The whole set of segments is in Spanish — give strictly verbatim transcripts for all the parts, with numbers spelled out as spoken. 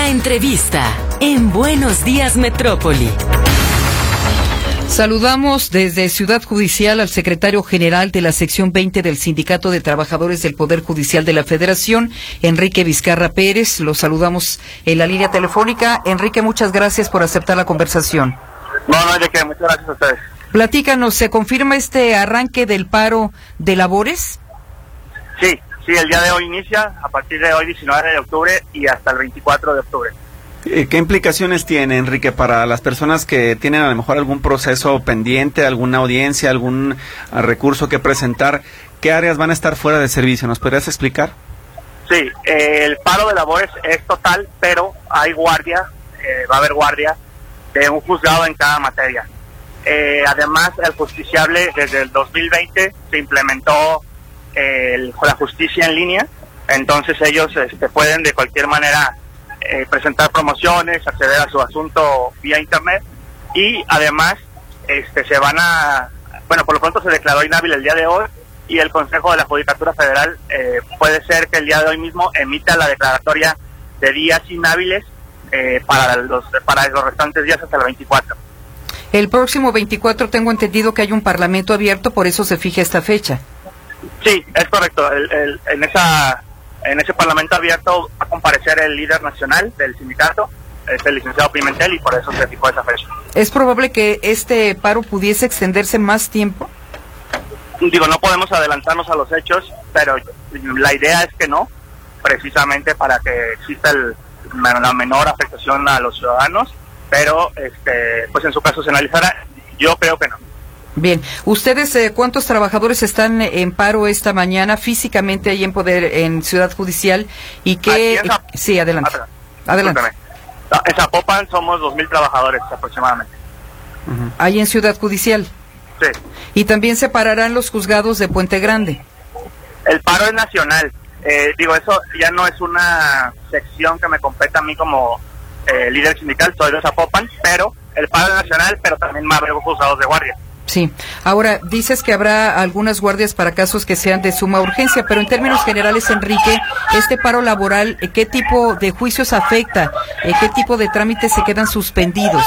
La entrevista en Buenos Días Metrópoli. Saludamos desde Ciudad Judicial al secretario general de la sección veinte del Sindicato de Trabajadores del Poder Judicial de la Federación, Enrique Vizcarra Pérez. Lo saludamos en la línea telefónica. Enrique, muchas gracias por aceptar la conversación. No, no hay de qué, muchas gracias a ustedes. Platícanos, ¿se confirma este arranque del paro de labores? Sí, sí, el día de hoy inicia, a partir de hoy diecinueve de octubre y hasta el veinticuatro de octubre. ¿Qué implicaciones tiene, Enrique, para las personas que tienen a lo mejor algún proceso pendiente, alguna audiencia, algún uh, recurso que presentar? ¿Qué áreas van a estar fuera de servicio? ¿Nos podrías explicar? Sí, eh, el paro de labores es total, pero hay guardia, eh, va a haber guardia de un juzgado en cada materia. Eh, además, el justiciable desde el dos mil veinte se implementó eh, el, la justicia en línea, entonces ellos este, pueden de cualquier manera Eh, presentar promociones, acceder a su asunto vía internet y además este se van a, bueno, por lo pronto se declaró inhábil el día de hoy y el Consejo de la Judicatura Federal eh, puede ser que el día de hoy mismo emita la declaratoria de días inhábiles eh, para los para los restantes días hasta el veinticuatro. El próximo veinticuatro tengo entendido que hay un parlamento abierto, por eso se fija esta fecha. Sí, es correcto. El, el, en esa En ese parlamento abierto va a comparecer el líder nacional del sindicato, es el licenciado Pimentel, y por eso se fijó esa fecha. ¿Es probable que este paro pudiese extenderse más tiempo? Digo, no podemos adelantarnos a los hechos, pero la idea es que no, precisamente para que exista el, la menor afectación a los ciudadanos, pero este, pues en su caso se analizará. Yo creo que no. Bien, ¿ustedes eh, cuántos trabajadores están en paro esta mañana físicamente ahí en Poder, en Ciudad Judicial? Y qué... Esa... Sí, adelante. Adelante. No, en Zapopan somos dos mil trabajadores aproximadamente. Uh-huh. Ahí en Ciudad Judicial. Sí. Y también se pararán los juzgados de Puente Grande. El paro es nacional. Eh, digo, eso ya no es una sección que me compete a mí como eh, líder sindical, soy de Zapopan, pero el paro es nacional, pero también más habrá juzgados de guardia. Sí. Ahora, dices que habrá algunas guardias para casos que sean de suma urgencia, pero en términos generales, Enrique, este paro laboral, ¿qué tipo de juicios afecta? ¿Qué tipo de trámites se quedan suspendidos?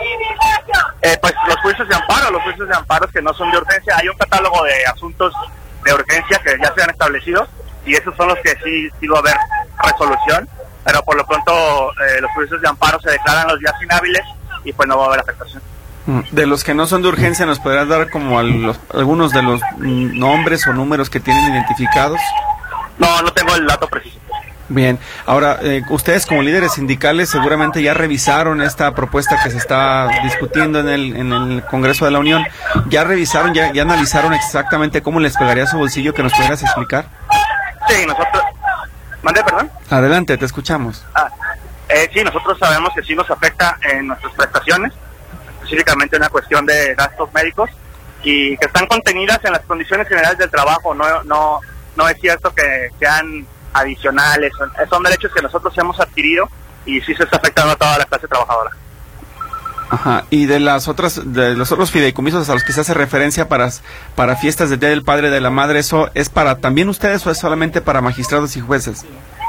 Eh, pues los juicios de amparo, los juicios de amparo que no son de urgencia. Hay un catálogo de asuntos de urgencia que ya se han establecido y esos son los que sí, sí va a haber resolución, pero por lo pronto eh, los juicios de amparo se declaran los días inhábiles y pues no va a haber afectación. De los que no son de urgencia, ¿nos podrás dar como a los, algunos de los nombres o números que tienen identificados? No, no tengo el dato preciso. Bien, ahora, eh, ustedes como líderes sindicales seguramente ya revisaron esta propuesta que se está discutiendo en el, en el Congreso de la Unión. ¿Ya revisaron, ya, ya analizaron exactamente cómo les pegaría a su bolsillo? ¿Que nos pudieras explicar? Sí, nosotros... ¿Mande, perdón? Adelante, te escuchamos. Ah, eh, sí, nosotros sabemos que sí nos afecta en nuestras prestaciones, específicamente una cuestión de gastos médicos y que están contenidas en las condiciones generales del trabajo. No no no es cierto que sean adicionales, son, son derechos que nosotros hemos adquirido y sí se está afectando a toda la clase trabajadora. Ajá. Y de las otras, de los otros fideicomisos a los que se hace referencia para para fiestas del Día del Padre y de la Madre, ¿eso es para también ustedes o es solamente para magistrados y jueces?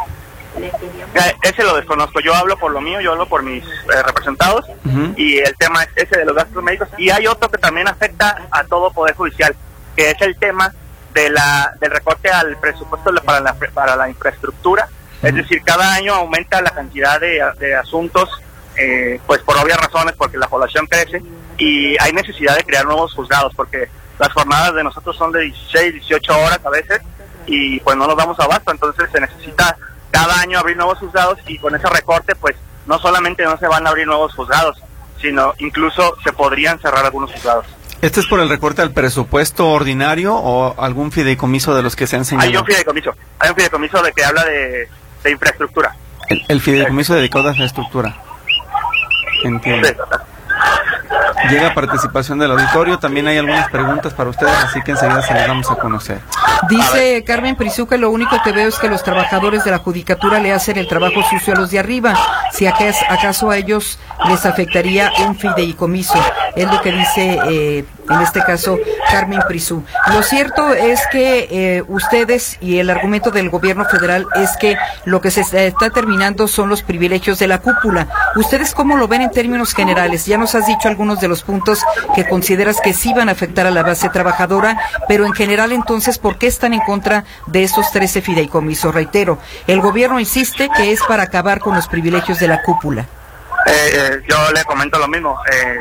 Ese lo desconozco, yo hablo por lo mío, yo hablo por mis eh, representados, uh-huh. Y el tema es ese de los gastos médicos, y hay otro que también afecta a todo Poder Judicial, que es el tema de la del recorte al presupuesto para la, para la infraestructura, uh-huh. Es decir, cada año aumenta la cantidad de, de asuntos, eh, pues por obvias razones, porque la población crece, y hay necesidad de crear nuevos juzgados, porque las jornadas de nosotros son de dieciséis, dieciocho horas a veces, y pues no nos damos abasto, entonces se necesita cada año abrir nuevos juzgados y con ese recorte pues no solamente no se van a abrir nuevos juzgados, sino incluso se podrían cerrar algunos juzgados. ¿Este es por el recorte al presupuesto ordinario o algún fideicomiso de los que se han señalado? Hay un fideicomiso, hay un fideicomiso de que habla de, de infraestructura. El, el fideicomiso dedicado a infraestructura. Entiendo. Sí. Llega participación del auditorio, también hay algunas preguntas para ustedes, así que enseguida se las vamos a conocer. Dice Carmen Prisú que lo único que veo es que los trabajadores de la judicatura le hacen el trabajo sucio a los de arriba, si acaso a ellos les afectaría un fideicomiso. es lo que dice, eh, en este caso, Carmen Prisú. Lo cierto es que eh, ustedes y el argumento del gobierno federal es que lo que se está terminando son los privilegios de la cúpula. ¿Ustedes cómo lo ven en términos generales? Ya nos has dicho algunos de los puntos que consideras que sí van a afectar a la base trabajadora, pero en general entonces, ¿por qué están en contra de esos trece fideicomisos? Reitero, el gobierno insiste que es para acabar con los privilegios de la cúpula. Eh, eh, yo le comento lo mismo, eh,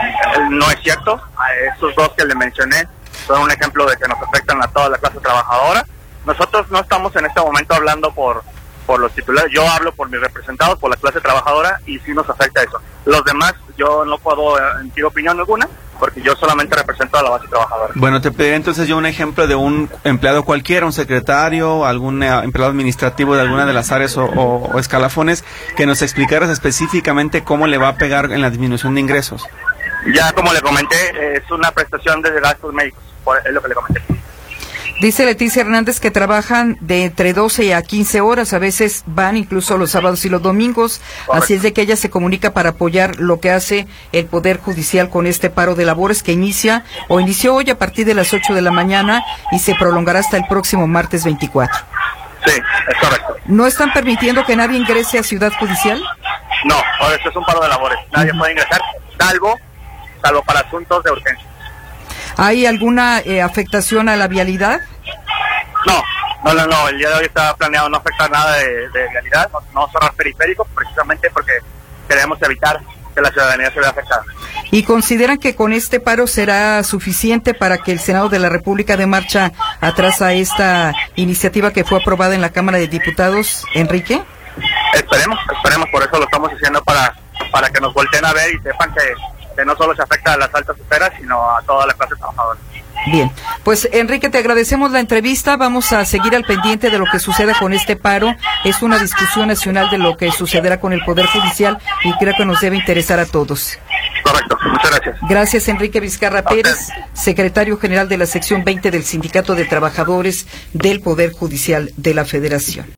no es cierto, esos dos que le mencioné son un ejemplo de que nos afectan a toda la clase trabajadora. Nosotros no estamos en este momento hablando por por los titulares, yo hablo por mis representados, por la clase trabajadora, y sí nos afecta eso. Los demás, yo no puedo emitir opinión alguna, porque yo solamente represento a la base trabajadora. Bueno, te pediré entonces yo un ejemplo de un empleado cualquiera, un secretario, algún eh, empleado administrativo de alguna de las áreas o, o, o escalafones, que nos explicaras específicamente cómo le va a pegar en la disminución de ingresos. Ya como le comenté, es una prestación de gastos médicos, es lo que le comenté. Dice Leticia Hernández que trabajan de entre doce a quince horas, a veces van incluso los sábados y los domingos. Correcto. Así es de que ella se comunica para apoyar lo que hace el Poder Judicial con este paro de labores que inicia o inició hoy a partir de las ocho de la mañana y se prolongará hasta el próximo martes veinticuatro. Sí, es correcto. ¿No están permitiendo que nadie ingrese a Ciudad Judicial? No, por eso es un paro de labores. Nadie uh-huh. puede ingresar, salvo, salvo para asuntos de urgencia. ¿Hay alguna eh, afectación a la vialidad? No, no, no, no, el día de hoy está planeado no afectar nada de, de vialidad, no, no cerrar periféricos, precisamente porque queremos evitar que la ciudadanía se vea afectada. ¿Y consideran que con este paro será suficiente para que el Senado de la República dé marcha atrás a esta iniciativa que fue aprobada en la Cámara de Diputados, Enrique? Esperemos, esperemos, por eso lo estamos haciendo para, para que nos volteen a ver y sepan que que no solo se afecta a las altas esferas, sino a toda la clase trabajadora. Bien, pues Enrique, te agradecemos la entrevista, vamos a seguir al pendiente de lo que suceda con este paro, es una discusión nacional de lo que sucederá con el Poder Judicial y creo que nos debe interesar a todos. Correcto, muchas gracias. Gracias, Enrique Vizcarra Pérez, secretario general de la sección veinte del Sindicato de Trabajadores del Poder Judicial de la Federación.